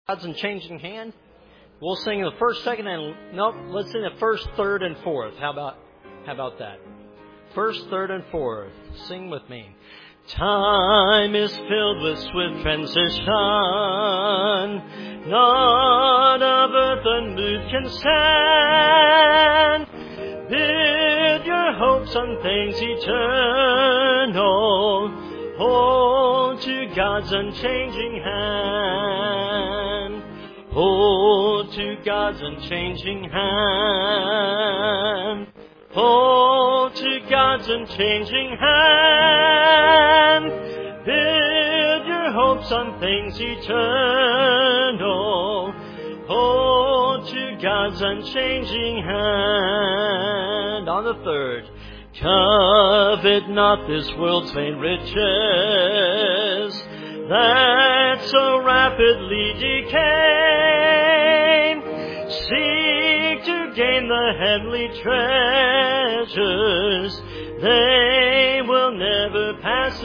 God's unchanging hand. We'll sing the first, second, and nope. Let's sing the first, third, and fourth. How about that? First, third, and fourth. Sing with me. Time is filled with swift transition. None of earth unmoved can stand. Build your hopes on things eternal. Hold to God's unchanging hand. Hold to God's unchanging hand. Hold to God's unchanging hand. Build your hopes on things eternal. Hold to God's unchanging hand. On the third. Covet not this world's vain riches that so rapidly decay. Seek to gain the heavenly treasures. They will never pass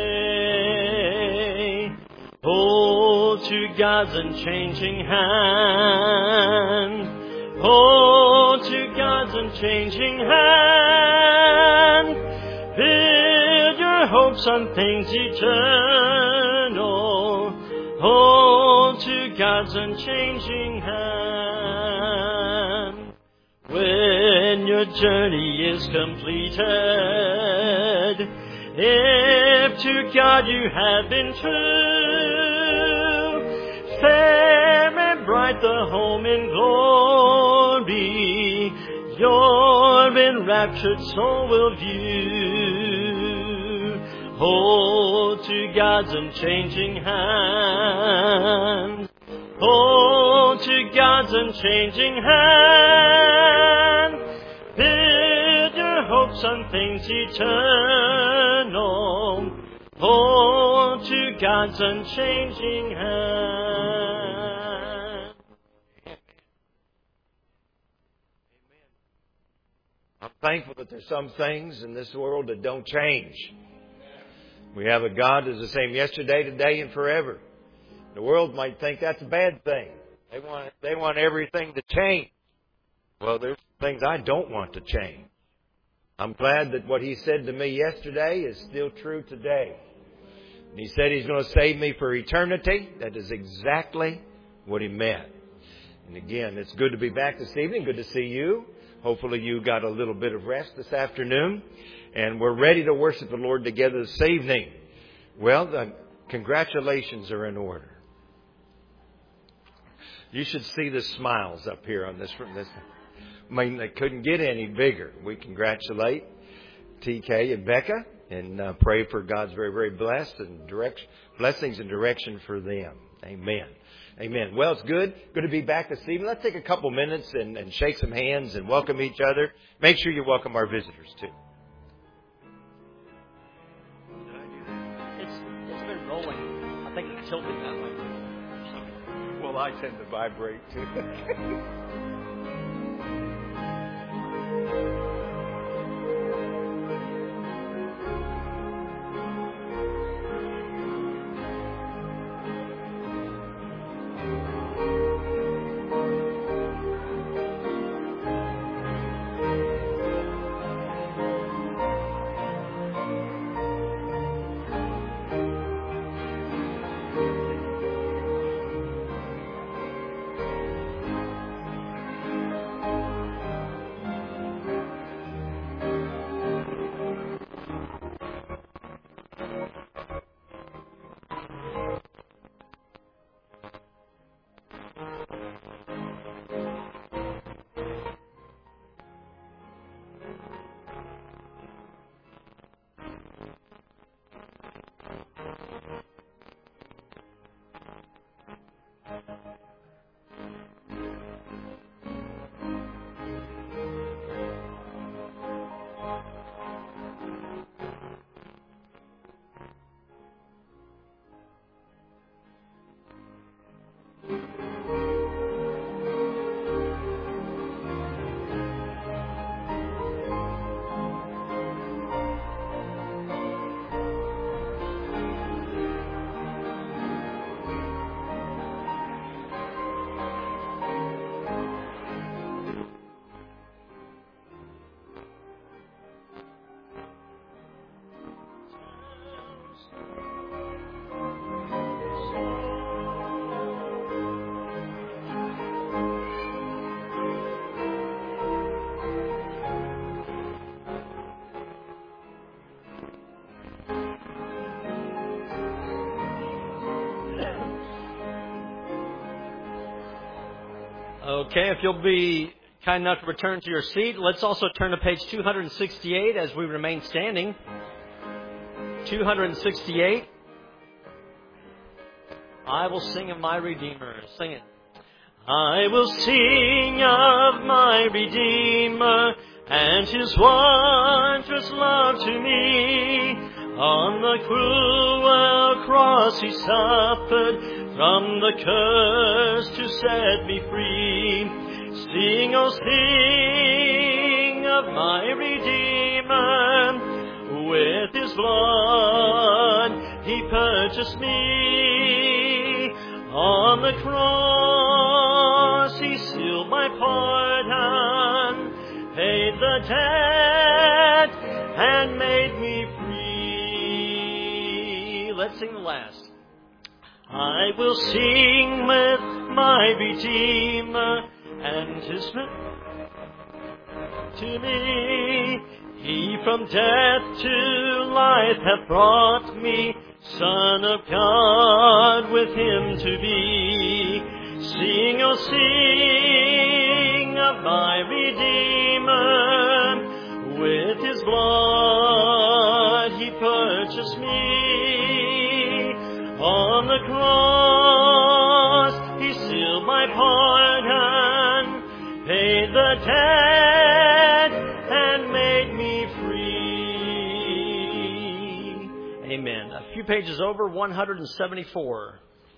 away. Hold to God's unchanging hand. Hold to God's unchanging hand. Build your hopes on things eternal. Hold to God's unchanging hand. When your journey is completed, if to God you have been true, fair and bright the home in glory, your enraptured soul will view. Hold to God's unchanging hand. Hold to God's unchanging hand. Build your hopes on things eternal. Hold to God's unchanging hand. I'm thankful that there's some things in this world that don't change. We have a God that's the same yesterday, today, and forever. The world might think that's a bad thing. They want everything to change. Well, there's things I don't want to change. I'm glad that what He said to me yesterday is still true today. And He said He's going to save me for eternity. That is exactly what He meant. And again, it's good to be back this evening. Good to see you. Hopefully you got a little bit of rest this afternoon. And we're ready to worship the Lord together this evening. Well, the congratulations are in order. You should see the smiles up here on this. I mean, they couldn't get any bigger. We congratulate TK and Becca and pray for God's very, very blessings and direction for them. Amen. Amen. Well, it's good to be back this evening. Let's take a couple minutes and shake some hands and welcome each other. Make sure you welcome our visitors too. It's been rolling. I think it's tilted that way. Well, I tend to vibrate too. Okay, if you'll be kind enough to return to your seat, let's also turn to page 268 as we remain standing. 268. I will sing of my Redeemer. Sing it. I will sing of my Redeemer and His wondrous love to me. On the cruel cross He suffered from the curse to set me free. Sing, oh sing of my Redeemer. With His blood He purchased me. On the cross He sealed my pardon, paid the debt, and made me free. Let's sing the last. I will sing with my Redeemer and His to me. He from death to life hath brought me, Son of God with Him to be. Sing, oh sing of my Redeemer. With His blood He purchased me. On the cross He sealed my pardon, paid the debt, and made me free. Amen. A few pages over, 174.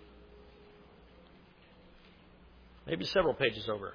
Maybe several pages over.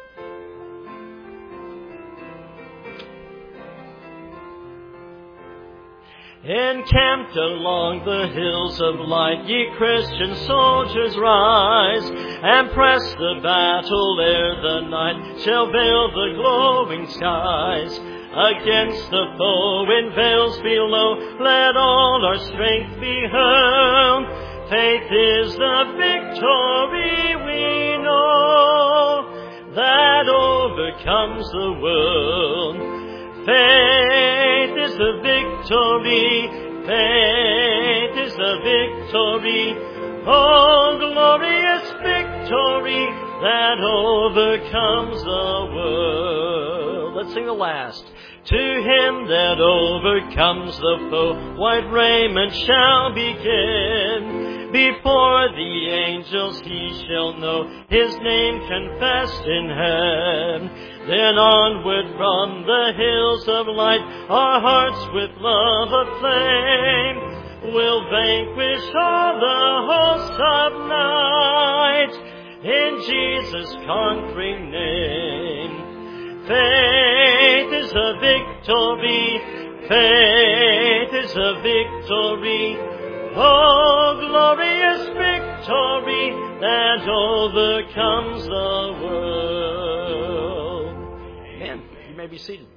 Encamped along the hills of light, ye Christian soldiers, rise, and press the battle ere the night shall veil the glowing skies. Against the foe in vales below, let all our strength be hurled. Faith is the victory we know, that overcomes the world. Faith is the victory, faith is the victory, oh glorious victory that overcomes the world. Let's sing the last. To Him that overcomes the foe, white raiment shall be given. Before the angels He shall know, His name confessed in heaven. Then onward from the hills of light, our hearts with love aflame will vanquish all the hosts of night in Jesus' conquering name. Faith is a victory, faith is a victory, oh glorious victory that overcomes the world. Amen. You may be seated.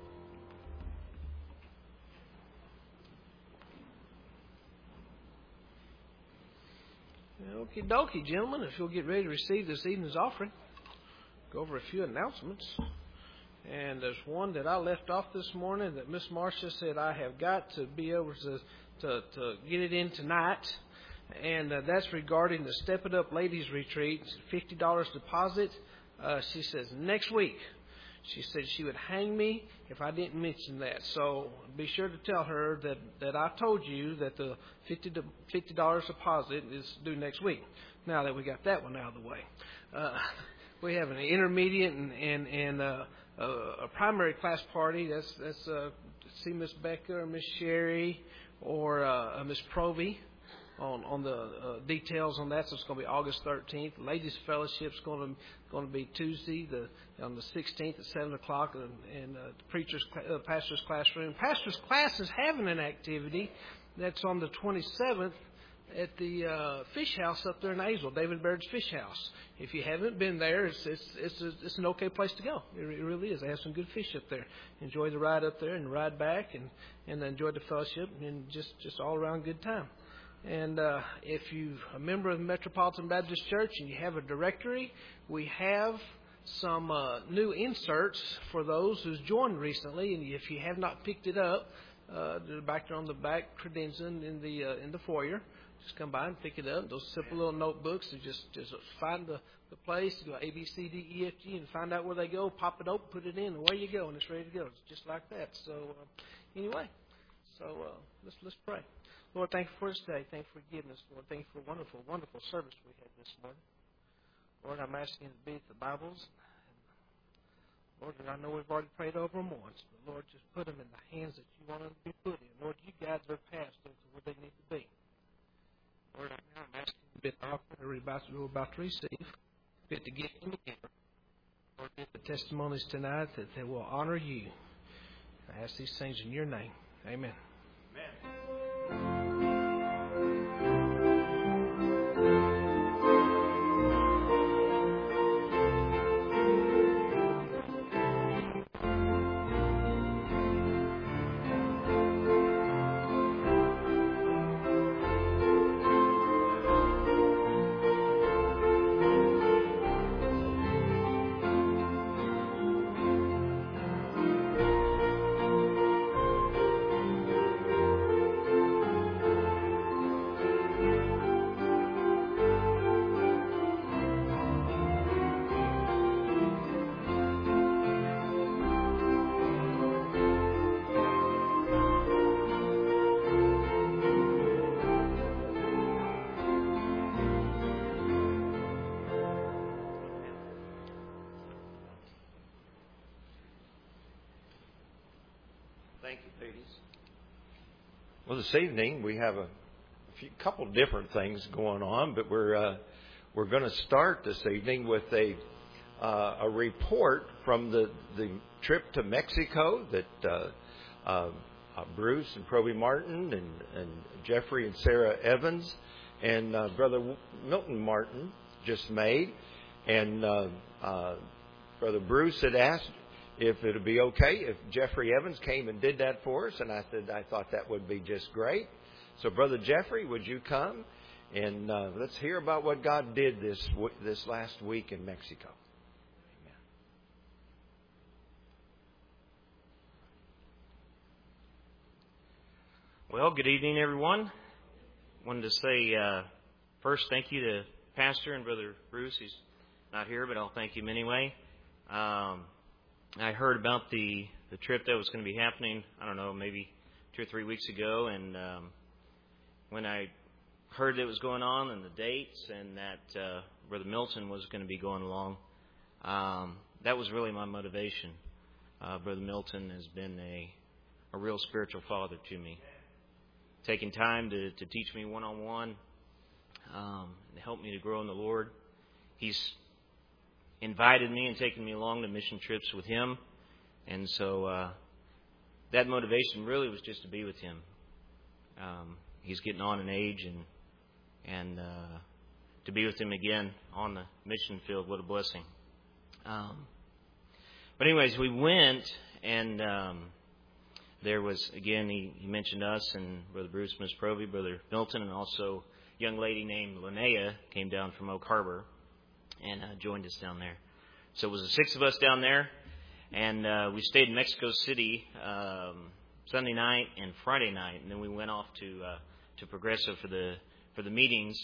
Okie dokie, gentlemen, if you'll get ready to receive this evening's offering, go over a few announcements. And there's one that I left off this morning that Miss Marcia said I have got to be able to get it in tonight. And that's regarding the Step It Up Ladies Retreat, $50 deposit. She says next week. She said she would hang me if I didn't mention that. So be sure to tell her that I told you that the $50 deposit is due next week. Now that we got that one out of the way. We have an intermediate and a primary class party. That's see Miss Becca or Miss Sherry or Miss Provey on the details on that. So it's going to be August 13th. Ladies Fellowship's going to be Tuesday on the 16th at 7 o'clock in the pastor's classroom. Pastor's class is having an activity that's on the 27th at the fish house up there in Azle, David Baird's Fish House. If you haven't been there, it's an okay place to go. It really is. They have some good fish up there. Enjoy the ride up there and ride back, and enjoy the fellowship, and just all around good time. And if you're a member of the Metropolitan Baptist Church and you have a directory, we have some new inserts for those who's joined recently. And if you have not picked it up, They're back there on the back credenza in the foyer. Just come by and pick it up. Those simple little notebooks. You just find the place, do A, B, C, D, E, F, G, and find out where they go. Pop it open, put it in, and away you go, and it's ready to go. It's just like that. So anyway, let's pray. Lord, thank you for this day. Thank you for forgiveness, Lord. Thank you for a wonderful, wonderful service we had this morning. Lord, I'm asking you to be at the Bibles. Lord, I know we've already prayed over them once, but Lord, just put them in the hands that you want them to be put in. Lord, you guide their paths to where they need to be. Lord, I'm asking you to be at the offering we're about to receive, fit to get in the giver. Lord, get the testimonies tonight that they will honor you. I ask these things in your name. Amen. Amen. Thank you, ladies. Well, this evening we have a couple different things going on, but we're going to start this evening with a report from the trip to Mexico that Bruce and Proby Martin and Jeffrey and Sarah Evans and Brother Milton Martin just made, and Brother Bruce had asked if it would be okay if Jeffrey Evans came and did that for us, and I said I thought that would be just great. So, Brother Jeffrey, would you come and let's hear about what God did this last week in Mexico. Amen. Well, good evening, everyone. Wanted to say first thank you to Pastor and Brother Bruce. He's not here, but I'll thank him anyway. I heard about the trip that was going to be happening, I don't know, maybe 2 or 3 weeks ago, and when I heard it was going on and the dates and that Brother Milton was going to be going along, that was really my motivation. Brother Milton has been a real spiritual father to me, taking time to teach me one-on-one and help me to grow in the Lord. He's invited me and taken me along to mission trips with him. And so that motivation really was just to be with him. He's getting on in age, and to be with him again on the mission field, what a blessing. But anyways, we went, and there was, again, he mentioned us, and Brother Bruce, Miss Proby, Brother Milton, and also a young lady named Linnea came down from Oak Harbor and joined us down there. So it was the 6 of us down there, and we stayed in Mexico City Sunday night and Friday night, and then we went off to Progreso for the meetings.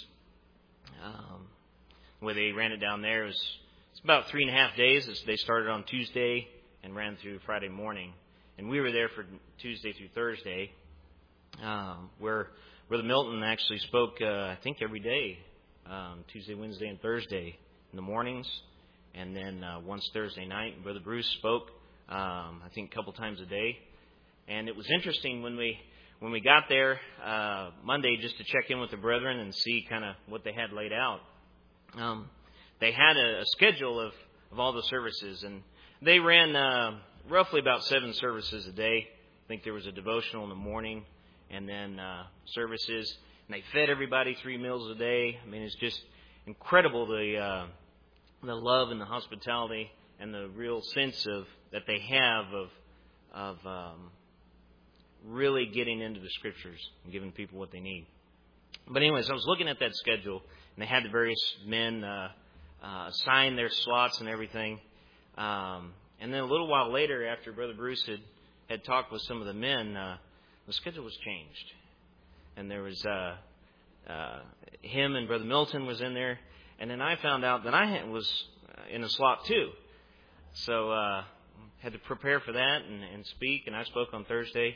Where they ran it down there, it's about 3.5 days. They started on Tuesday and ran through Friday morning, and we were there for Tuesday through Thursday, where Brother Milton actually spoke, I think, every day, Tuesday, Wednesday, and Thursday in the mornings, and then once Thursday night. And Brother Bruce spoke, I think, a couple times a day. And it was interesting when we got there Monday just to check in with the brethren and see kind of what they had laid out. They had a schedule of all the services, and they ran roughly about 7 services a day. I think there was a devotional in the morning, and then services. And they fed everybody 3 meals a day. I mean, it's just incredible the love and the hospitality and the real sense of that they have of really getting into the Scriptures and giving people what they need. But anyways, I was looking at that schedule, and they had the various men assign their slots and everything. And then a little while later, after Brother Bruce had talked with some of the men, the schedule was changed, and there was him and Brother Milton was in there, and then I found out that I was in a slot too. So had to prepare for that and speak, and I spoke on Thursday.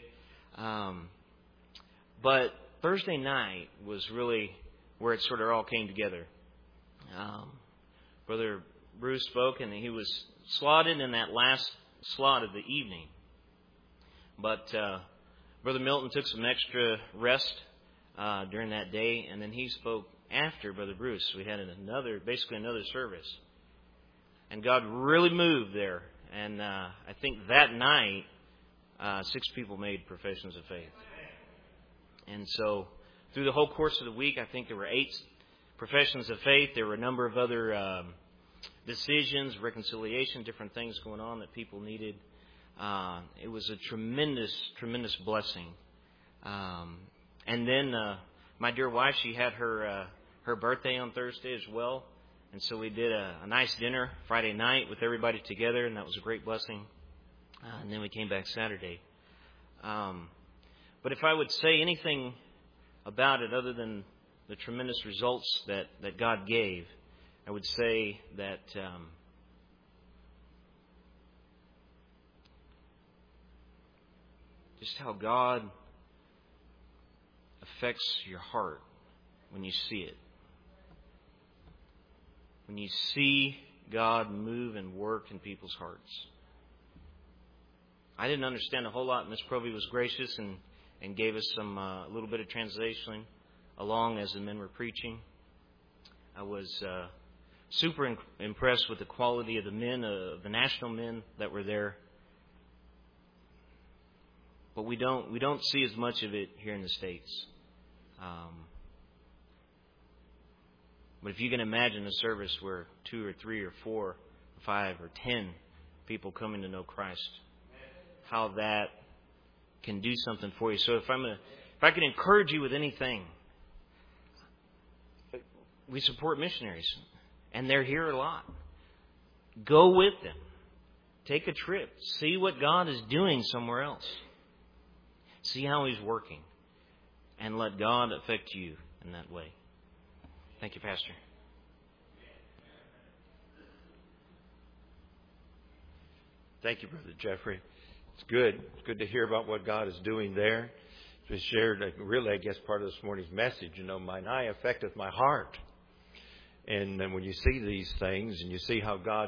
But Thursday night was really where it sort of all came together. Brother Bruce spoke, and he was slotted in that last slot of the evening. But Brother Milton took some extra rest during that day, and then he spoke after Brother Bruce. We had basically another service. And God really moved there. And I think that night, 6 people made professions of faith. And so through the whole course of the week, I think there were 8 professions of faith. There were a number of other decisions, reconciliation, different things going on that people needed. It was a tremendous, tremendous blessing. And then my dear wife, she had her birthday on Thursday as well. And so we did a nice dinner Friday night with everybody together, and that was a great blessing. And then we came back Saturday. But if I would say anything about it other than the tremendous results that God gave, I would say that just how God affects your heart when you see it. When you see God move and work in people's hearts. I didn't understand a whole lot. Miss Provey was gracious and gave us a little bit of translation along as the men were preaching. I was super impressed with the quality of the men, the national men that were there. But we don't see as much of it here in the States. But if you can imagine a service where 2 or 3 or 4 or 5 or 10 people coming to know Christ, how that can do something for you. So if I can encourage you with anything, we support missionaries, and they're here a lot. Go with them. Take a trip. See what God is doing somewhere else. See how He's working, and let God affect you in that way. Thank you, Pastor. Thank you, Brother Jeffrey. It's good. It's good to hear about what God is doing there. We shared, really, I guess, part of this morning's message. Mine eye affecteth my heart. And then when you see these things and you see how God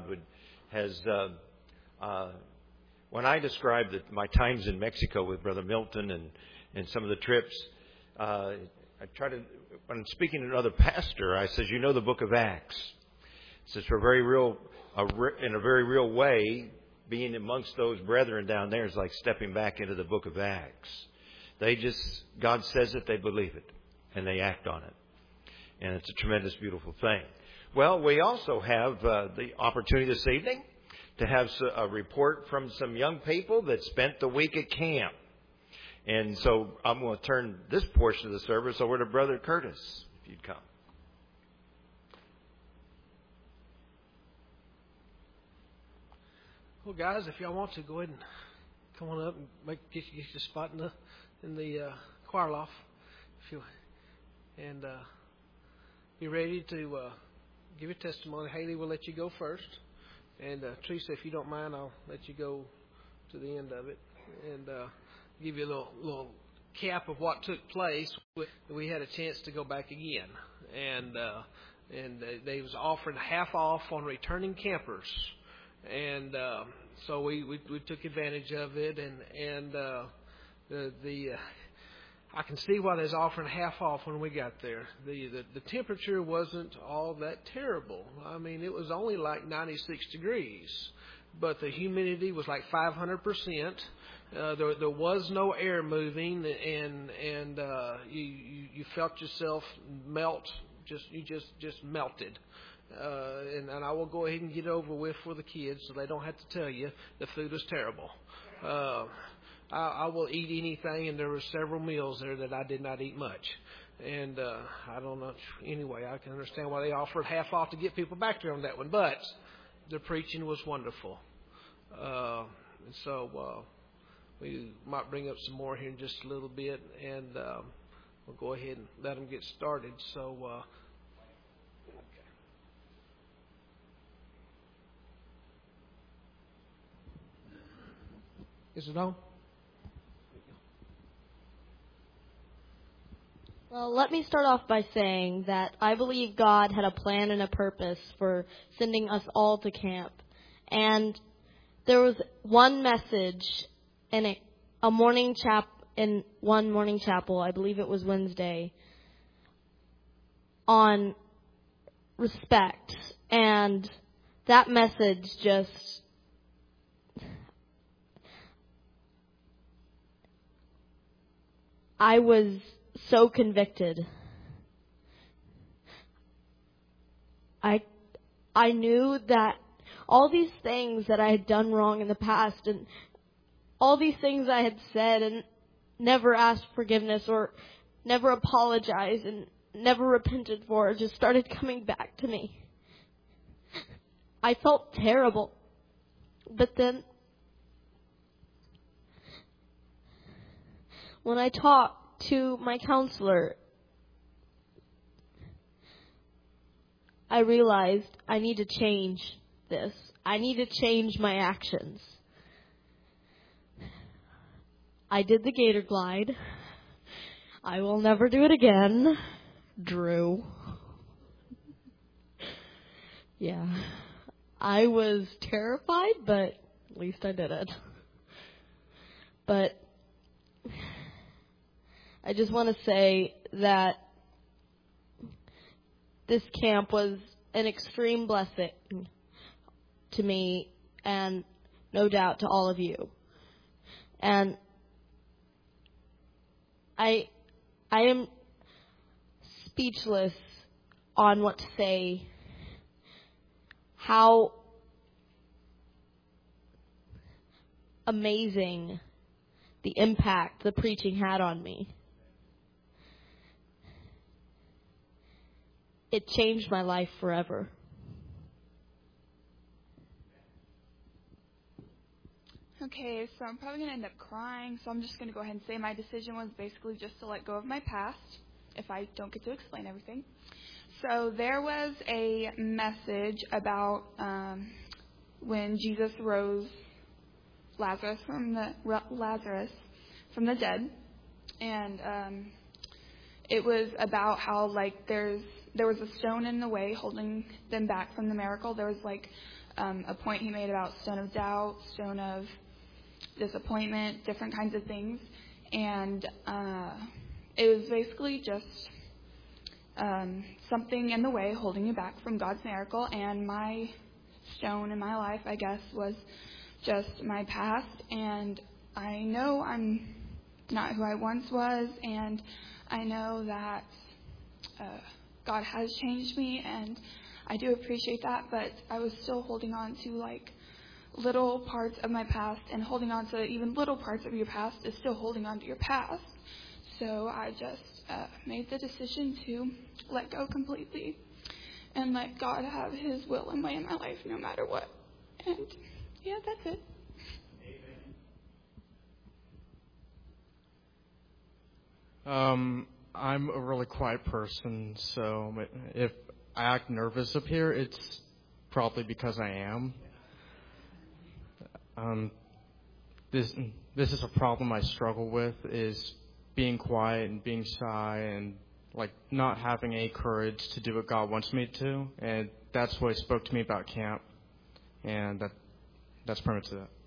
when I described my times in Mexico with Brother Milton and some of the trips, I try to, when I'm speaking to another pastor, I says, the book of Acts. It says, for in a very real way, being amongst those brethren down there is like stepping back into the book of Acts. God says it, they believe it, and they act on it. And it's a tremendous, beautiful thing. Well, we also have the opportunity this evening to have a report from some young people that spent the week at camp. And so I'm going to turn this portion of the service over to Brother Curtis, if you'd come. Well, guys, if y'all want to, go ahead and come on up and get you a spot in the choir loft, and be ready to give your testimony. Haley will let you go first, and Teresa, if you don't mind, I'll let you go to the end of it, and give you a little cap of what took place. We had a chance to go back again, and they was offering half off on returning campers. And so we took advantage of it, and I can see why they was offering half off when we got there. The temperature wasn't all that terrible. I mean, it was only like 96 degrees, but the humidity was like 500%. There was no air moving, and you felt yourself melt. You just melted. And I will go ahead and get it over with for the kids so they don't have to tell you the food is terrible. I will eat anything, and there were several meals there that I did not eat much. And I don't know. Anyway, I can understand why they offered half off to get people back there on that one. But the preaching was wonderful. And so we might bring up some more here in just a little bit, and we'll go ahead and let them get started. So, is it on? Well, let me start off by saying that I believe God had a plan and a purpose for sending us all to camp. And there was one message in one morning chapel, I believe it was Wednesday, on respect. And that message just I was so convicted. I knew that all these things that I had done wrong in the past, and all these things I had said and never asked forgiveness or never apologized and never repented for, just started coming back to me. I felt terrible. But then when I talked to my counselor, I realized I need to change this. I need to change my actions. I did the gator glide. I will never do it again. Drew. Yeah. I was terrified, but at least I did it. But I just want to say that this camp was an extreme blessing to me and no doubt to all of you. And I am speechless on what to say, how amazing the impact the preaching had on me. It changed my life forever. Okay, so I'm probably going to end up crying, so I'm just going to go ahead and say my decision was basically just to let go of my past, if I don't get to explain everything. So there was a message about when Jesus rose Lazarus from the dead, and it was about how there was a stone in the way holding them back from the miracle. There was a point he made about stone of doubt, stone of disappointment, different kinds of things. And it was basically just something in the way holding you back from God's miracle. And my stone in my life, I guess, was just my past. And I know I'm not who I once was, and I know that God has changed me, and I do appreciate that, but I was still holding on to little parts of my past, and holding on to even little parts of your past is still holding on to your past. So I just made the decision to let go completely and let God have His will and way in my life no matter what. And yeah, that's it. I'm a really quiet person, so if I act nervous up here, it's probably because I am. This is a problem I struggle with, is being quiet and being shy and not having any courage to do what God wants me to, and that's what He spoke to me about camp, and that's pretty much it.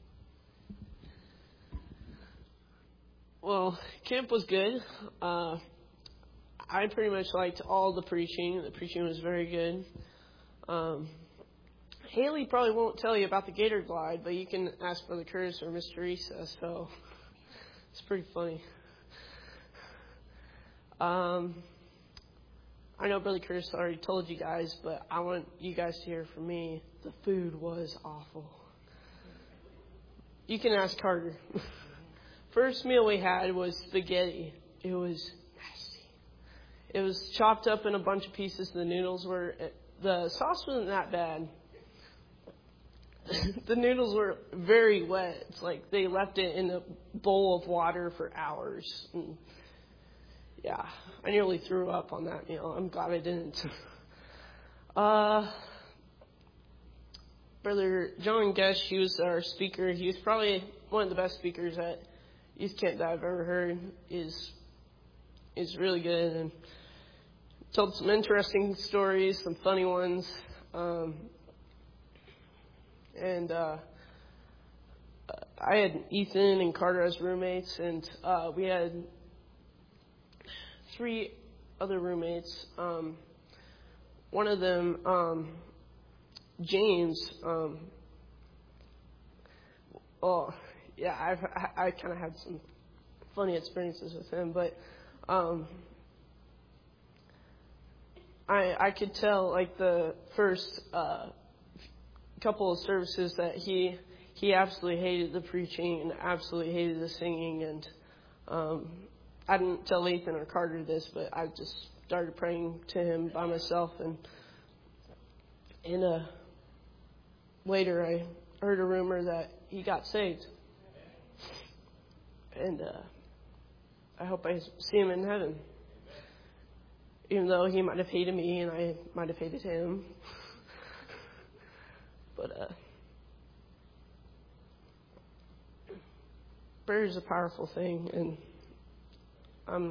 Well, camp was good. I pretty much liked all the preaching. The preaching was very good. Haley probably won't tell you about the gator glide, but you can ask Brother Curtis or Miss Teresa, so it's pretty funny. I know Brother Curtis already told you guys, but I want you guys to hear from me. The food was awful. You can ask Carter. First meal we had was spaghetti. It was nasty. It was chopped up in a bunch of pieces. The noodles the sauce wasn't that bad. the noodles were very wet. It's like they left it in a bowl of water for hours. And yeah, I nearly threw up on that meal. I'm glad I didn't. Brother John Guest, he was our speaker. He was probably one of the best speakers at Youth Camp that I've ever heard. Is really good and told some interesting stories, some funny ones. And I had Ethan and Carter as roommates, and we had 3 other roommates. One of them, James. I kind of had some funny experiences with him, but I could tell, like, the first couple of services that he absolutely hated the preaching and absolutely hated the singing. And I didn't tell Ethan or Carter this, but I just started praying to him by myself. And later I heard a rumor that he got saved. And I hope I see him in heaven. Even though he might have hated me and I might have hated him. But prayer is a powerful thing, and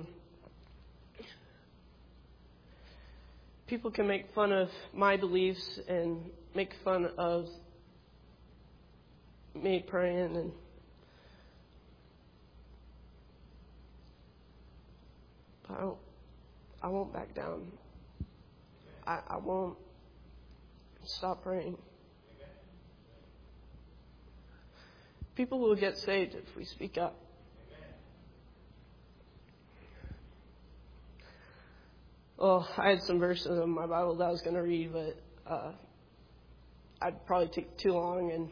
people can make fun of my beliefs and make fun of me praying, and I won't back down. I won't stop praying. People will get saved if we speak up. Well, I had some verses in my Bible that I was going to read, but I'd probably take too long and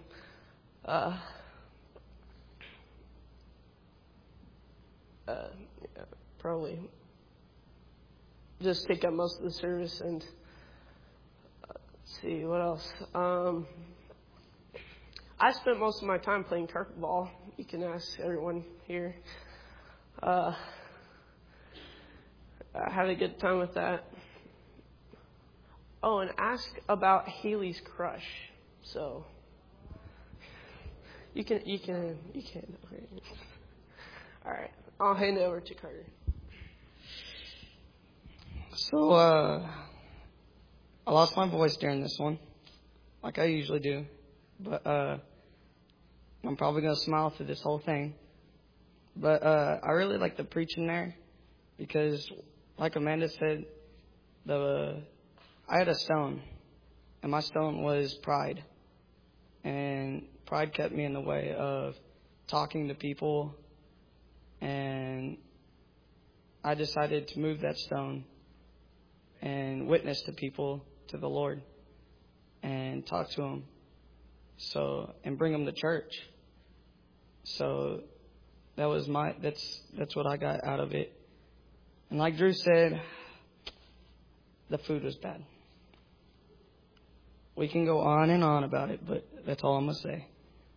probably just take up most of the service. And let's see, what else? I spent most of my time playing carpet ball. You can ask everyone here. I had a good time with that. Oh, and ask about Haley's crush. So you can. All right, I'll hand it over to Carter. So I lost my voice during this one, like I usually do. But I'm probably going to smile through this whole thing. But I really like the preaching there because, like Amanda said, I had a stone, and my stone was pride. And pride kept me in the way of talking to people, and I decided to move that stone and witness to people, to the Lord, and talk to them. And bring them to church. So that's what I got out of it. And like Drew said, the food was bad. We can go on and on about it, but that's all I'm going to say.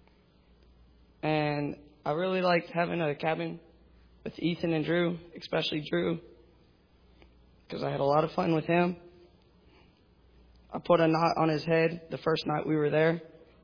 And I really liked having a cabin with Ethan and Drew, especially Drew, because I had a lot of fun with him. I put a knot on his head the first night we were there.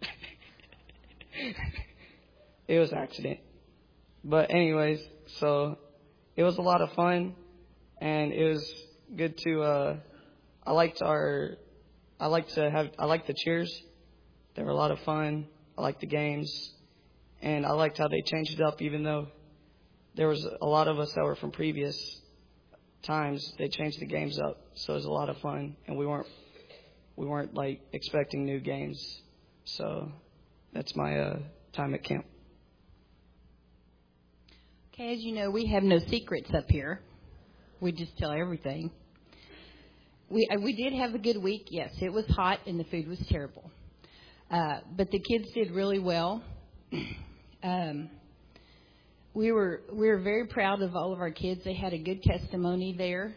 It was an accident. But anyways, so it was a lot of fun, and it was good to I liked the cheers. They were a lot of fun. I liked the games, and I liked how they changed it up, even though there was a lot of us that were from previous times. They changed the games up, so it was a lot of fun, and we weren't like expecting new games. So that's my time at camp. Okay, as you know, we have no secrets up here. We just tell everything. We did have a good week. Yes, it was hot and the food was terrible. But the kids did really well. We were very proud of all of our kids. They had a good testimony there.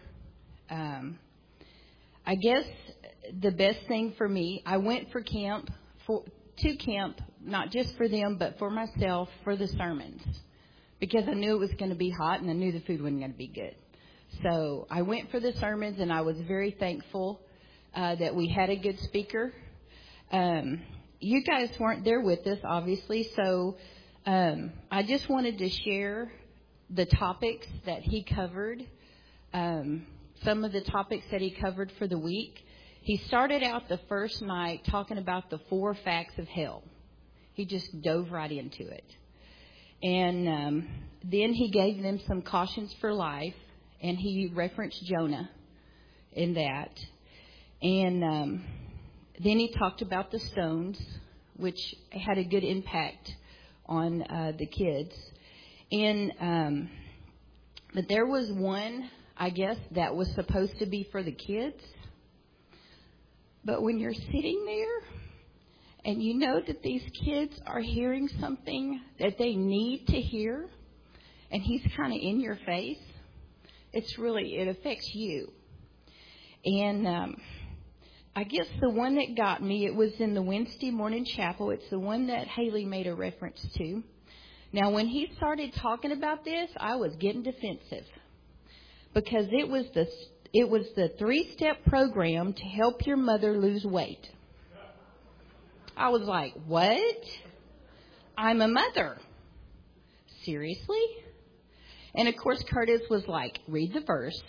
I guess the best thing for me, I went for camp to camp, not just for them, but for myself, for the sermons, because I knew it was going to be hot and I knew the food wasn't going to be good. So I went for the sermons, and I was very thankful that we had a good speaker. You guys weren't there with us, obviously, so I just wanted to share the topics that he covered, some of the topics that he covered for the week. He started out the first night talking about the 4 facts of hell. He just dove right into it. And then he gave them some cautions for life, and he referenced Jonah in that. And then he talked about the stones, which had a good impact on the kids. And but there was one, I guess, that was supposed to be for the kids. But when you're sitting there and you know that these kids are hearing something that they need to hear, and he's kind of in your face, it affects you. And I guess the one that got me, it was in the Wednesday morning chapel. It's the one that Haley made a reference to. Now, when he started talking about this, I was getting defensive, because it was the 3-step program to help your mother lose weight. I was like, what? I'm a mother. Seriously? And of course, Curtis was like, read the verse.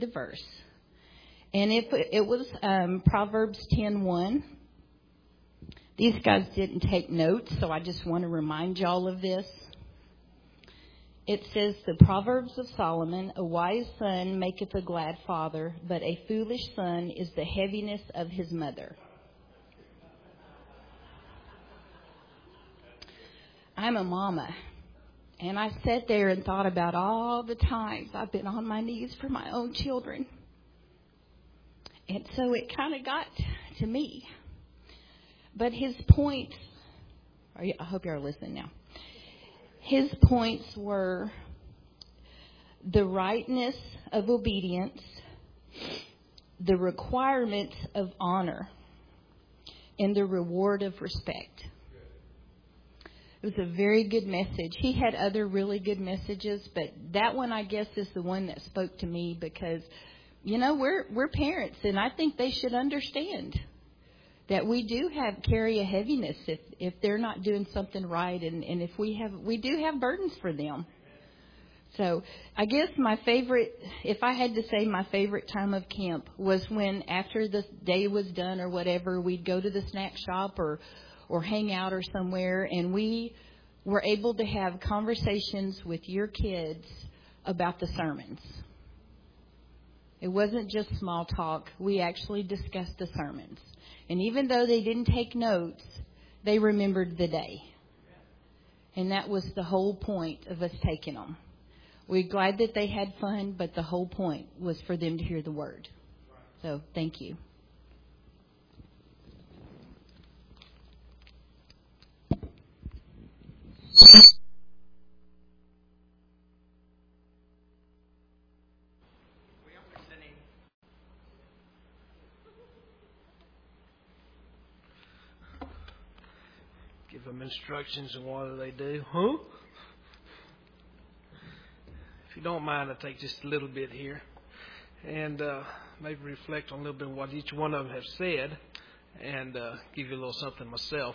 And it was Proverbs 10:1. These guys didn't take notes, so I just want to remind y'all of this. It says, the Proverbs of Solomon, a wise son maketh a glad father, but a foolish son is the heaviness of his mother. I'm a mama, and I sat there and thought about all the times I've been on my knees for my own children. And so it kind of got to me. But his points, I hope you're listening now. His points were the rightness of obedience, the requirement of honor, and the reward of respect. It was a very good message. He had other really good messages, but that one, I guess, is the one that spoke to me, because, you know, we're parents, and I think they should understand that we do carry a heaviness if they're not doing something right, and if we do have burdens for them. So I guess my favorite, if I had to say my favorite time of camp, was when after the day was done or whatever, we'd go to the snack shop or hang out or somewhere, and we were able to have conversations with your kids about the sermons. It wasn't just small talk. We actually discussed the sermons. And even though they didn't take notes, they remembered the day. And that was the whole point of us taking them. We're glad that they had fun, but the whole point was for them to hear the word. So, thank you. Give them instructions on what do they do. Huh? If you don't mind, I'll take just a little bit here and maybe reflect on a little bit of what each one of them have said, and give you a little something myself.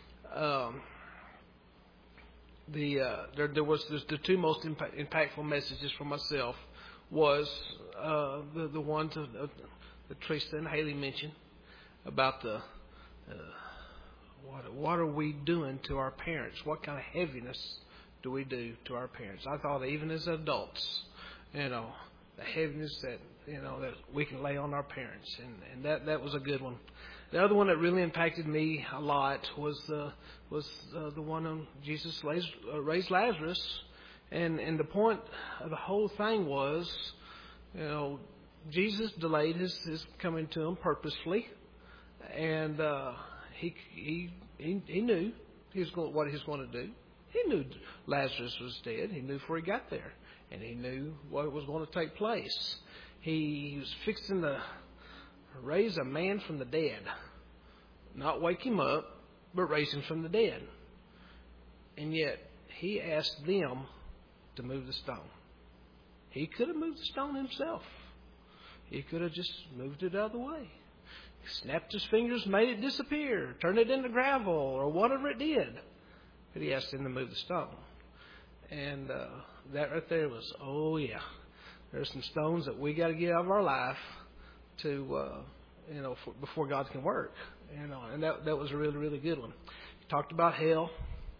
There was the two most impactful messages for myself was the ones that Teresa and Haley mentioned about the what are we doing to our parents? What kind of heaviness do we do to our parents? I thought even as adults, the heaviness that that we can lay on our parents, and that was a good one. The other one that really impacted me a lot was the one on Jesus raised Lazarus, and the point of the whole thing was, Jesus delayed his coming to him purposefully, and he knew what he was going to do. He knew Lazarus was dead. He knew before he got there, and he knew what was going to take place. He was fixing to raise a man from the dead, not wake him up, but raise him from the dead. And yet, he asked them to move the stone. He could have moved the stone himself. He could have just moved it out of the way. Snapped his fingers, made it disappear, turned it into gravel, or whatever it did. But he asked them to move the stone. And that right there was, oh yeah, there's some stones that we got to get out of our life to, before God can work. And that was a really, really good one. He talked about hell.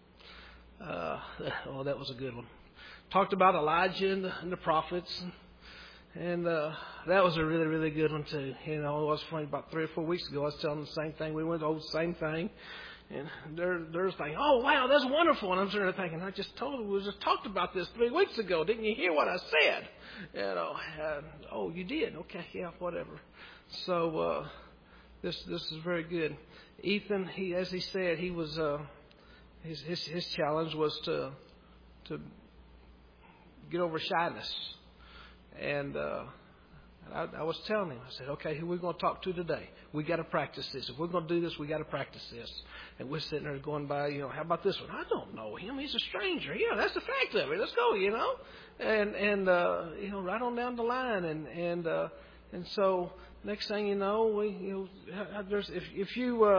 That was a good one. Talked about Elijah and the prophets. And that was a really, really good one too. It was funny, about 3 or 4 weeks ago, I was telling them the same thing. We went over the same thing. And they're saying, oh, wow, that's wonderful. And I'm sitting there thinking, we just talked about this 3 weeks ago. Didn't you hear what I said? Oh, you did? Okay, yeah, whatever. So this is very good. Ethan, as he said, he was his challenge was to get over shyness. And I was telling him, I said, okay, who are we going to talk to today? We got to practice this. If we're going to do this, we got to practice this. And we're sitting there going by, how about this one? I don't know him. He's a stranger. Yeah, that's the fact of it. Let's go, And right on down the line. And so next thing you know, if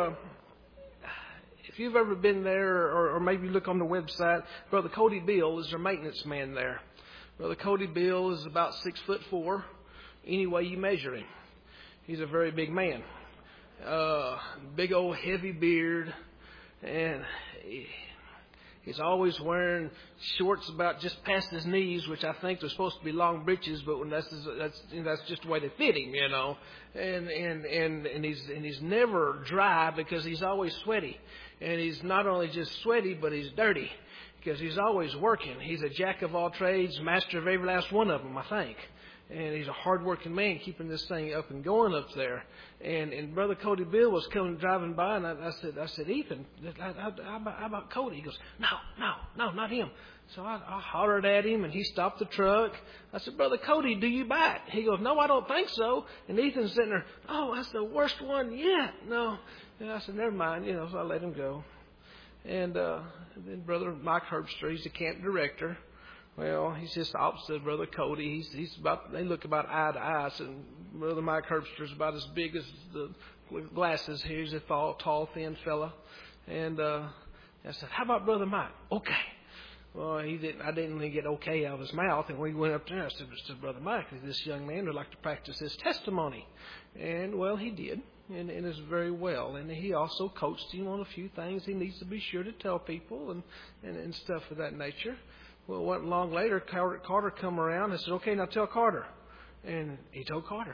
you've ever been there or maybe look on the website, Brother Cody Bill is their maintenance man there. Brother Cody Bill is about 6'4", any way you measure him. He's a very big man. Big old heavy beard, and he's always wearing shorts about just past his knees, which I think they're supposed to be long breeches, but when that's just the way they fit him, And he's never dry because he's always sweaty, and he's not only just sweaty, but he's dirty. Because he's always working. He's a jack of all trades, master of every last one of them, I think. And he's a hard-working man keeping this thing up and going up there. And Brother Cody Bill was driving by, and I said, Ethan, how about Cody? He goes, no, not him. So I hollered at him, and he stopped the truck. I said, Brother Cody, do you bite? He goes, no, I don't think so. And Ethan's sitting there, oh, that's the worst one yet. No. And I said, never mind, so I let him go. And then Brother Mike Herbster, he's the camp director. Well, he's just opposite of Brother Cody. They look about eye to eye. So Brother Mike Herbster's about as big as the glasses here. He's a tall, thin fella. And I said, how about Brother Mike? Okay. Well, I didn't get okay out of his mouth. And we went up there. I said, Brother Mike, this young man would like to practice his testimony. And, well, he did. And is very well. And he also coached him on a few things he needs to be sure to tell people and stuff of that nature. Well, wasn't long later, Carter come around and said, okay, now tell Carter. And he told Carter,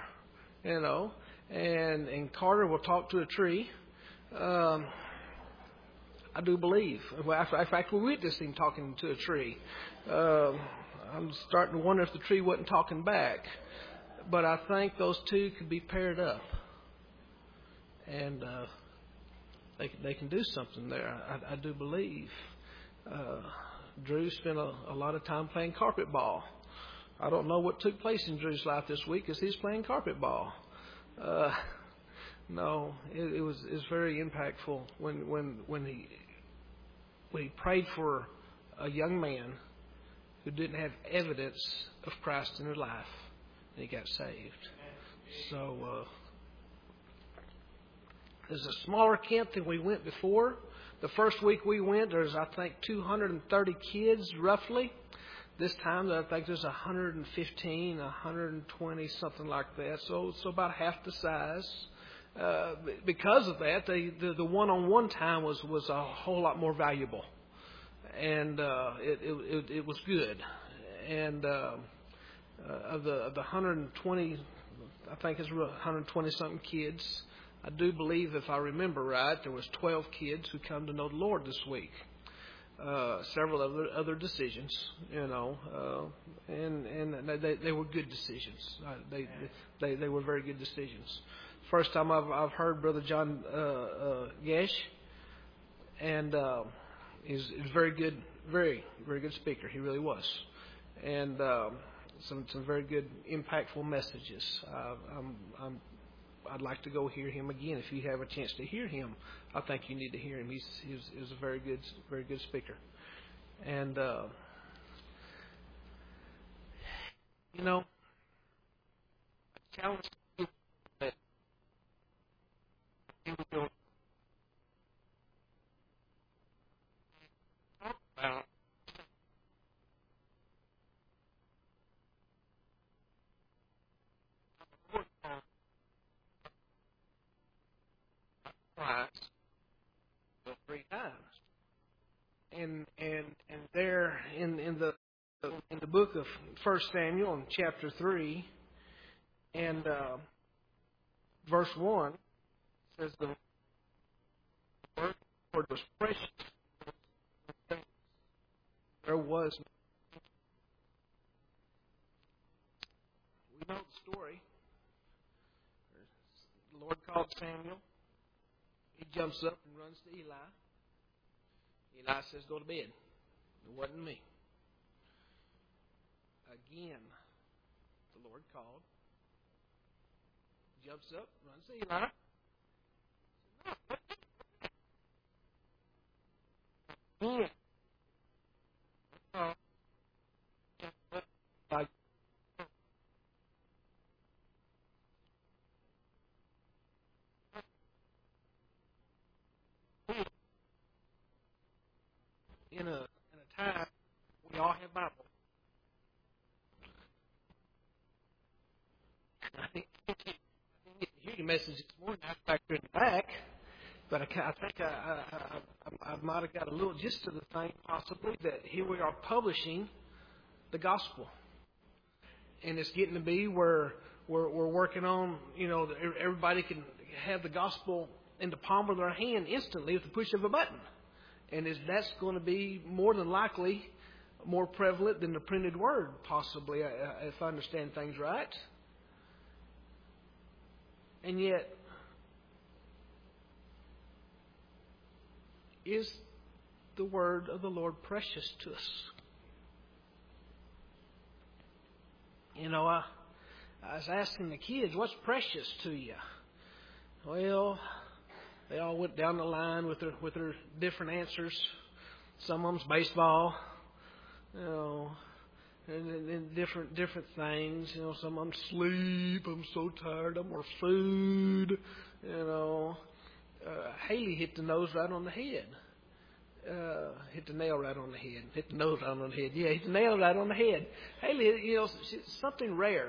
and Carter will talk to a tree. I do believe. Well, in fact, we witnessed him talking to a tree. I'm starting to wonder if the tree wasn't talking back. But I think those two could be paired up. And they can do something there. I do believe. Drew spent a lot of time playing carpet ball. I don't know what took place in Drew's life this week as he's playing carpet ball. No, it was very impactful when he prayed for a young man who didn't have evidence of Christ in his life, and he got saved. So there's a smaller camp than we went before. The first week we went, there's, I think, 230 kids, roughly. This time, I think there's 115, 120, something like that. So about half the size. Because of that, the one-on-one time was a whole lot more valuable. And it was good. And of the 120, I think it's 120-something kids, I do believe, if I remember right, there was 12 kids who come to know the Lord this week. Several other decisions, and they were good decisions. They were very good decisions. First time I've heard Brother John Gash, and he's very good, very good speaker. He really was, and some very good, impactful messages. I'm I'd like to go hear him again. If you have a chance to hear him, I think you need to hear him. He's a very good speaker. And you know, I challenge you that here we go. Talk about Christ the 3 times, and there in the book of 1 Samuel in chapter 3 and verse 1 says the word was precious. There was. We know the story. The Lord called Samuel. He jumps up and runs to Eli. Eli says, "Go to bed." It wasn't me. Again, the Lord called. Jumps up, runs to Eli. Again. In a time we all have Bibles. I think I didn't hear your message this morning. I was back there in the back, but I think I might have got a little gist of the thing, possibly, that here we are publishing the gospel, and it's getting to be where we're working on, everybody can have the gospel in the palm of their hand instantly with the push of a button. And that's going to be more than likely more prevalent than the printed word, possibly, if I understand things right. And yet, is the word of the Lord precious to us? I was asking the kids, what's precious to you? Well, they all went down the line with their different answers. Some of them's baseball, and different things. Some of them sleep. I'm so tired. I'm more food. Haley hit the nose right on the head. Hit the nail right on the head. Hit the nose right on the head. Yeah, hit the nail right on the head. Haley, something rare.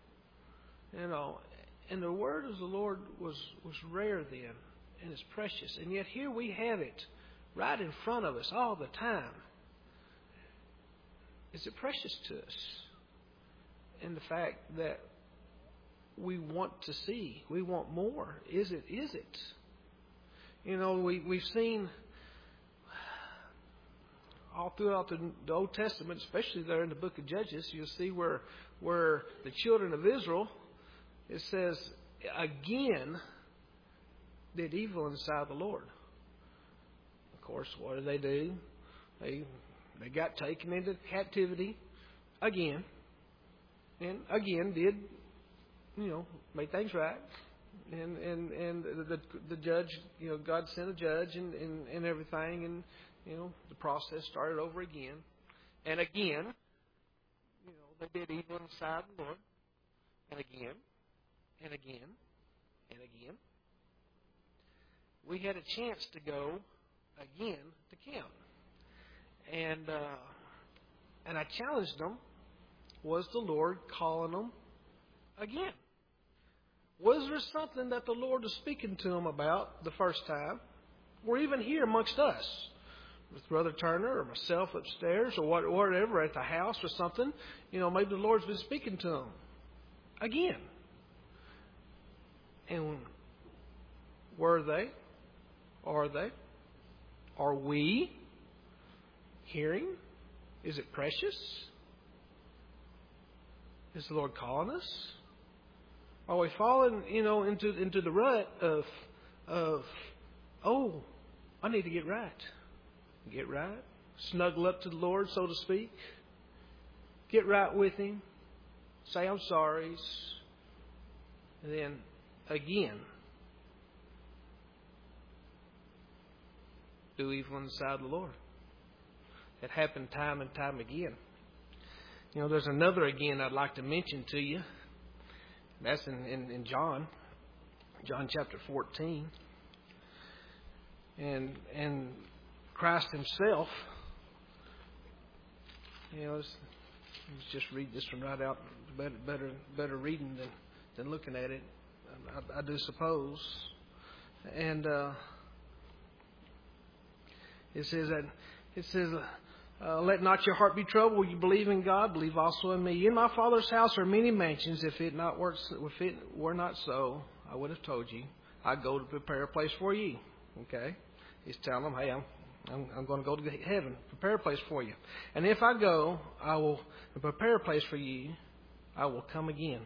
And the word of the Lord was rare then. And it's precious. And yet here we have it right in front of us all the time. Is it precious to us? And the fact that we want to see, we want more. Is it? We've seen all throughout the Old Testament, especially there in the book of Judges, you'll see where the children of Israel, it says, again, did evil in the sight of the Lord. Of course, what do? They got taken into captivity again, and again did make things right, and the judge, God sent a judge and everything, and the process started over again, and again, they did evil in the sight of the Lord, and again, and again, and again. We had a chance to go again to count. And I challenged them, was the Lord calling them again? Was there something that the Lord was speaking to them about the first time? Or even here amongst us, with Brother Turner or myself upstairs or whatever at the house or something, maybe the Lord's been speaking to them again. And were they? Are they? Are we hearing? Is it precious? Is the Lord calling us? Are we falling, into the rut of I need to get right. Get right. Snuggle up to the Lord, so to speak. Get right with Him. Say I'm sorry. And then again. Do evil in the sight of the Lord. It happened time and time again. You know, there's another again I'd like to mention to you. That's in John chapter 14. And Christ himself, you know, let's just read this one right out. Better reading than looking at it, I do suppose. And it says, let not your heart be troubled. You believe in God, believe also in me. In my Father's house are many mansions. If it were not so, I would have told you. I go to prepare a place for you. Okay, he's telling them, hey, I'm going to go to heaven, prepare a place for you. And if I go, I will prepare a place for you. I will come again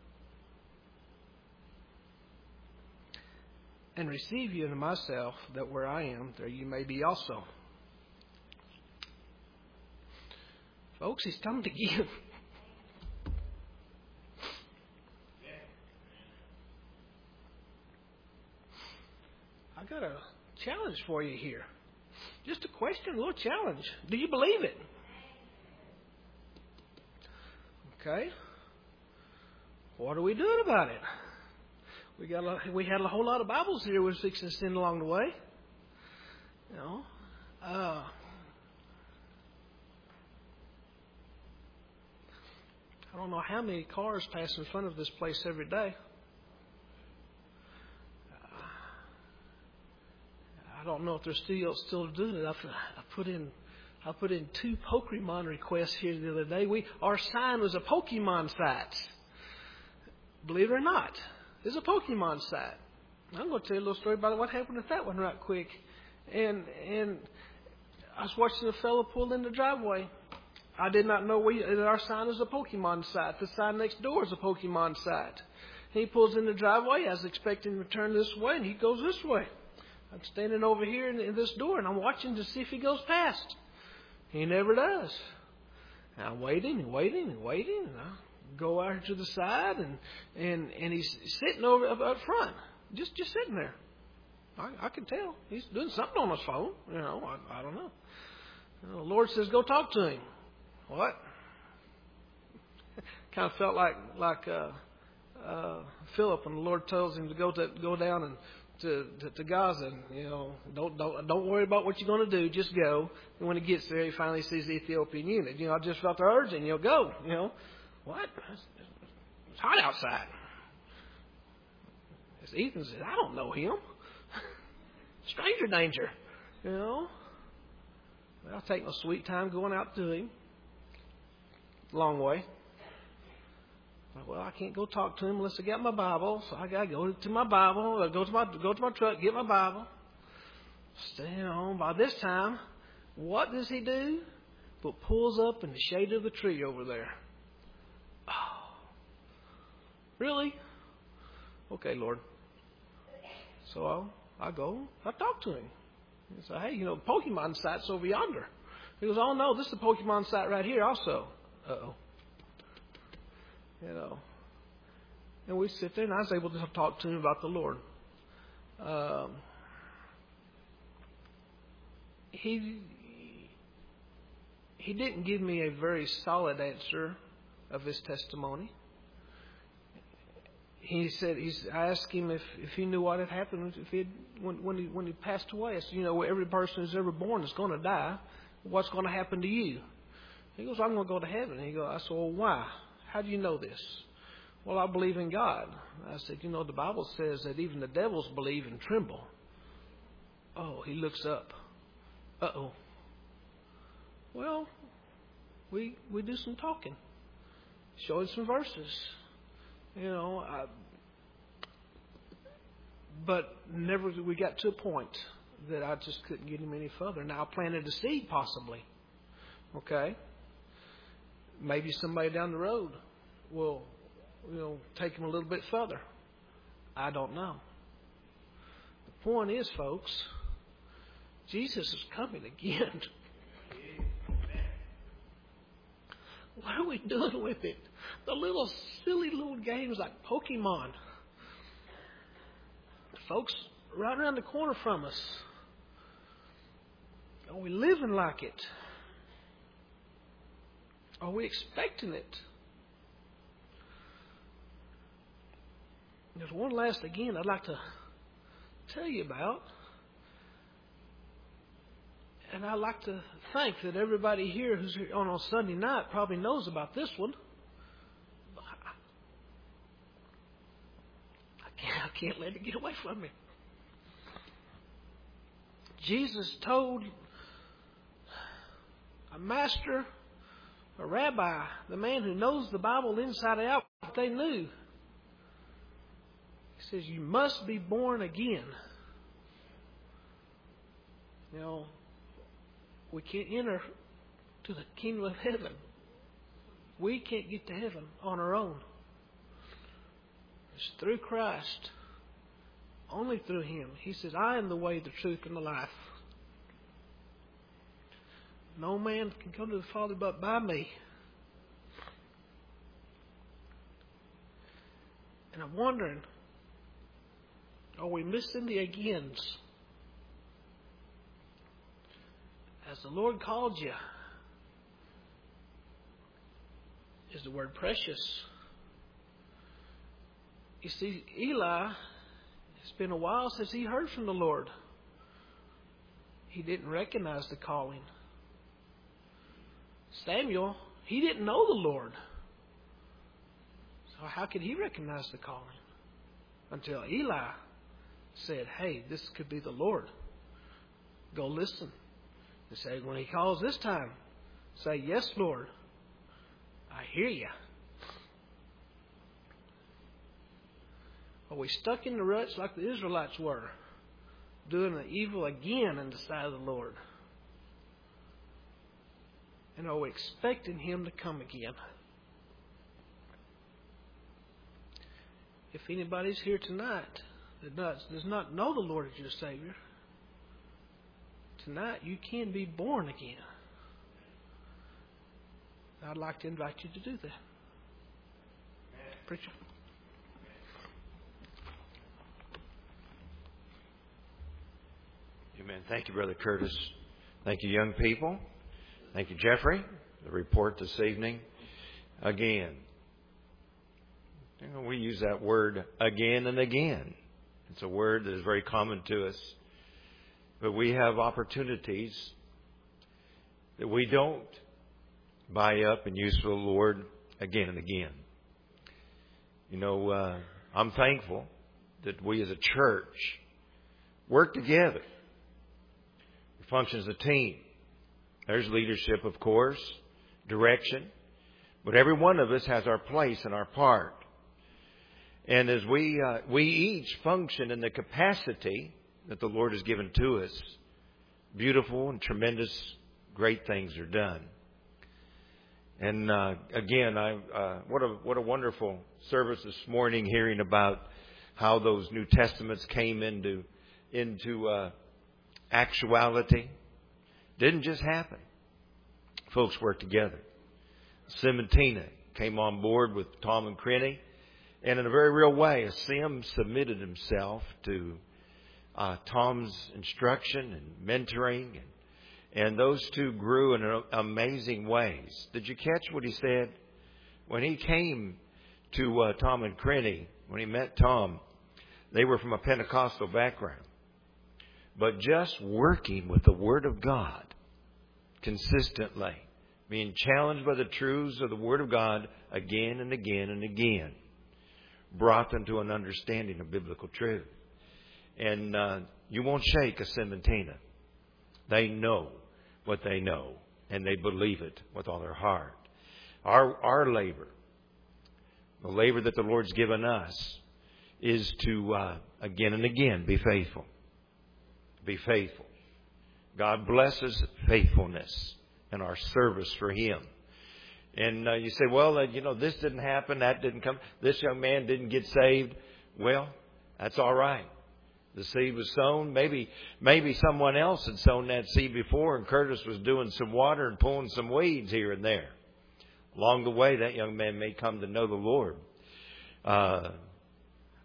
and receive you into myself, that where I am, there you may be also. Folks, he's coming again. I got a challenge for you here. Just a question, a little challenge. Do you believe it? Okay. What are we doing about it? We had a whole lot of Bibles here we're fixing to send along the way. You know, I don't know how many cars pass in front of this place every day. I don't know if they're still doing it. I put in 2 Pokemon requests here the other day. Our sign was a Pokemon site. Believe it or not, it's a Pokemon site. I'm going to tell you a little story about what happened with that one right quick. And I was watching a fellow pull in the driveway. I did not know that our sign was a Pokemon site. The sign next door is a Pokemon site. He pulls in the driveway. I was expecting him to turn this way, and he goes this way. I'm standing over here in this door, and I'm watching to see if he goes past. He never does. And I'm waiting and waiting and waiting, and I go out to the side, and he's sitting over up front, just sitting there. I can tell he's doing something on his phone. You know, I don't know. The Lord says, "Go talk to him." What? Kind of felt like Philip when the Lord tells him to go down and to Gaza. You know, don't worry about what you're going to do. Just go. And when he gets there, he finally sees the Ethiopian eunuch. You know, I just felt the urging. You know, go. You know, what? It's hot outside. As Ethan says, I don't know him. Stranger danger. You know. Well, I'll take my sweet time going out to him. Long way. Well, I can't go talk to him unless I got my Bible. So I got to go to my Bible. I go to my truck, get my Bible. Staying home. By this time, what does he do? But pulls up in the shade of the tree over there. Oh, really? Okay, Lord. So I go. I talk to him. I say, hey, you know, the Pokemon site's over yonder. He goes, oh no, this is the Pokemon site right here also. Uh-oh. You know. And we sit there, and I was able to talk to him about the Lord. He didn't give me a very solid answer of his testimony. He said, I asked him if he knew what had happened when he passed away. I said, you know, every person who's ever born is going to die. What's going to happen to you? He goes, I'm going to go to heaven. I said, well, why? How do you know this? Well, I believe in God. I said, you know, the Bible says that even the devils believe and tremble. Oh, he looks up. Uh-oh. Well, we do some talking. Showing some verses. You know, but never we got to a point that I just couldn't get him any further. Now, I planted a seed, possibly. Okay? Maybe somebody down the road will, you know, take him a little bit further. I don't know. The point is, folks, Jesus is coming again. What are we doing with it? The silly little games like Pokemon. folks right around the corner from us. Are we living like it? Are we expecting it? There's one last again I'd like to tell you about. And I'd like to think that everybody here who's here on Sunday night probably knows about this one. I can't let it get away from me. Jesus told a master, a rabbi, the man who knows the Bible inside out, what they knew. He says, you must be born again. You know, we can't enter to the kingdom of heaven. We can't get to heaven on our own. It's through Christ. Only through Him. He says, I am the way, the truth, and the life. No man can come to the Father but by me. And I'm wondering, are we missing the agains? As the Lord called you, is the word precious. You see, Eli, it's been a while since he heard from the Lord. He didn't recognize the calling. Samuel, he didn't know the Lord. So how could he recognize the calling? Until Eli said, hey, this could be the Lord. Go listen. And say, when He calls this time, say, yes, Lord, I hear you. Are we stuck in the ruts like the Israelites were, doing the evil again in the sight of the Lord? And are we expecting Him to come again? If anybody's here tonight that does not know the Lord as your Savior, tonight you can be born again. I'd like to invite you to do that. Preacher. Amen. Thank you, Brother Curtis. Thank you, young people. Thank you, Jeffrey. The report this evening. Again. You know, we use that word again and again. It's a word that is very common to us. But we have opportunities that we don't buy up and use for the Lord again and again. You know, I'm thankful that we as a church work together. We function as a team. There's leadership, of course, direction. But every one of us has our place and our part. And as we each function in the capacity that the Lord has given to us, beautiful and tremendous, great things are done. And again, what a wonderful service this morning, hearing about how those New Testaments came into actuality. Didn't just happen. Folks worked together. Sim and Tina came on board with Tom and Crenny, and in a very real way, Sim submitted himself to Tom's instruction and mentoring, and those two grew in amazing ways. Did you catch what he said? When he came to Tom and Crenny, when he met Tom, they were from a Pentecostal background. But just working with the Word of God consistently, being challenged by the truths of the Word of God again and again and again, brought them to an understanding of biblical truth. And you won't shake a Sim and Tina. They know what they know, and they believe it with all their heart. Our labor, the labor that the Lord's given us, is to again and again be faithful. Be faithful. God blesses faithfulness in our service for Him. And you say, well, this didn't happen, that didn't come, this young man didn't get saved. Well, that's all right. The seed was sown. Maybe someone else had sown that seed before, and Curtis was doing some water and pulling some weeds here and there. Along the way, that young man may come to know the Lord.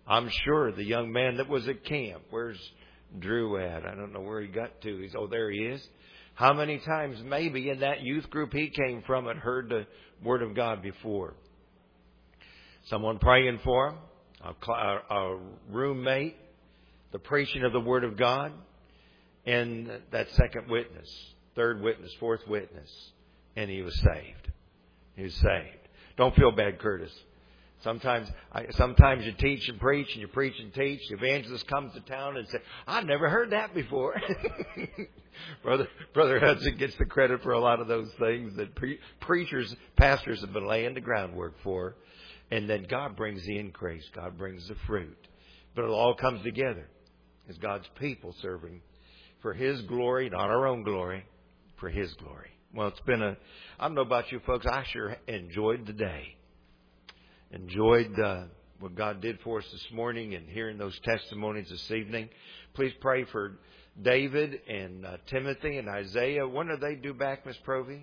I'm sure the young man that was at camp, where's Drew at? I don't know where he got to. There he is. How many times maybe in that youth group he came from had heard the Word of God before? Someone praying for him, a roommate, the preaching of the Word of God, and that second witness, third witness, fourth witness, and he was saved. He was saved. Don't feel bad, Curtis. Sometimes you teach and preach, and you preach and teach. The evangelist comes to town and says, "I've never heard that before." Brother Hudson gets the credit for a lot of those things that preachers, pastors have been laying the groundwork for. And then God brings the increase. God brings the fruit. But it all comes together as God's people serving for His glory, not our own glory, for His glory. Well, it's been I don't know about you folks, I sure enjoyed the day. Enjoyed what God did for us this morning and hearing those testimonies this evening. Please pray for David and Timothy and Isaiah. When do they due back, Miss Provey?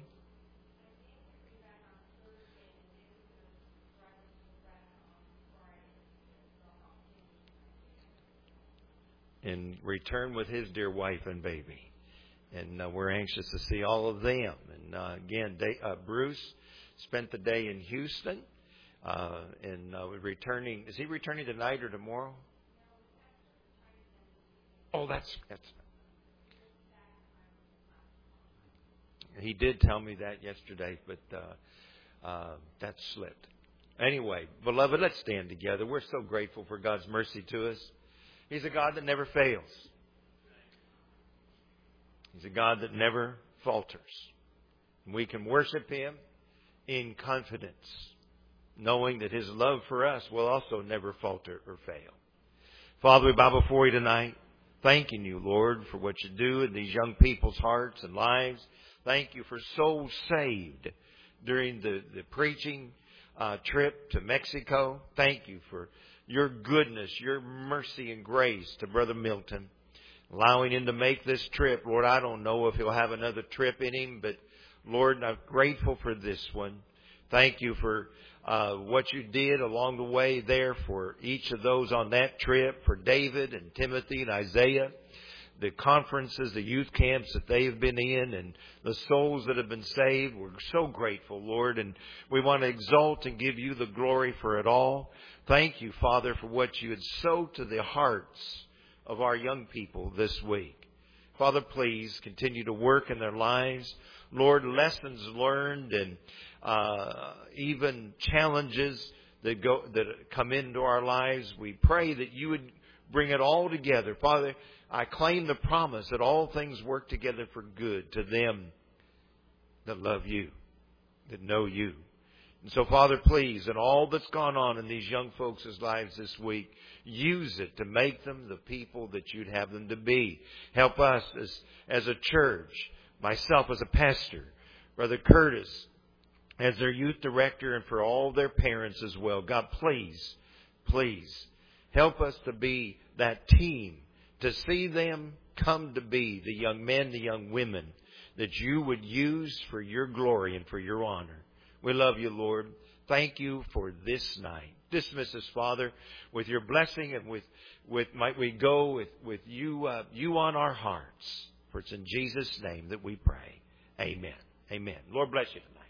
And return with his dear wife and baby. And we're anxious to see all of them. And again, Bruce spent the day in Houston. And returning. Is he returning tonight or tomorrow? Oh, that's. He did tell me that yesterday, but that slipped. Anyway, beloved, let's stand together. We're so grateful for God's mercy to us. He's a God that never fails. He's a God that never falters. We can worship Him in confidence, knowing that His love for us will also never falter or fail. Father, we bow before You tonight, thanking You, Lord, for what You do in these young people's hearts and lives. Thank You for souls saved during the preaching trip to Mexico. Thank You for Your goodness, Your mercy and grace to Brother Milton, allowing him to make this trip. Lord, I don't know if he'll have another trip in him, but Lord, I'm grateful for this one. Thank You for what You did along the way there for each of those on that trip, for David and Timothy and Isaiah, the conferences, the youth camps that they have been in, and the souls that have been saved. We're so grateful, Lord, and we want to exalt and give You the glory for it all. Thank You, Father, for what You had sowed to the hearts of our young people this week. Father, please continue to work in their lives. Lord, lessons learned and even challenges that come into our lives, we pray that You would bring it all together. Father, I claim the promise that all things work together for good to them that love You, that know You. And so, Father, please, in all that's gone on in these young folks' lives this week, use it to make them the people that You'd have them to be. Help us as a church, myself as a pastor, Brother Curtis as their youth director, and for all their parents as well. God, please, please help us to be that team, to see them come to be the young men, the young women that You would use for Your glory and for Your honor. We love You, Lord. Thank You for this night. Dismiss us, Father, with Your blessing, and might we go with You on our hearts. For it's in Jesus' name that we pray. Amen. Amen. Lord bless you tonight.